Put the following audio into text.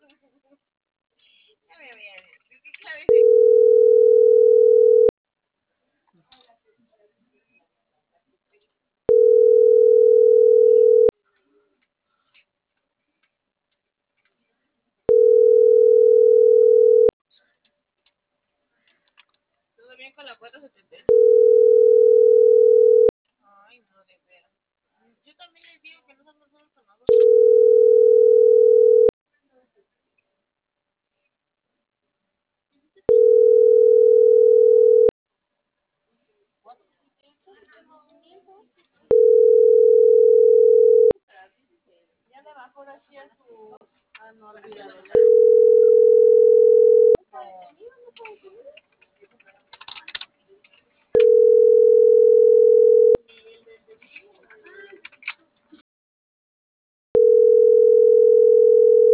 A ver, ¿qué clave es ¿Todo bien con la 470? Ay, no, de veras. Yo también les digo que no son personas con nosotros. Ya le bajó la chía su... Ah, no, olvídalo. Ya.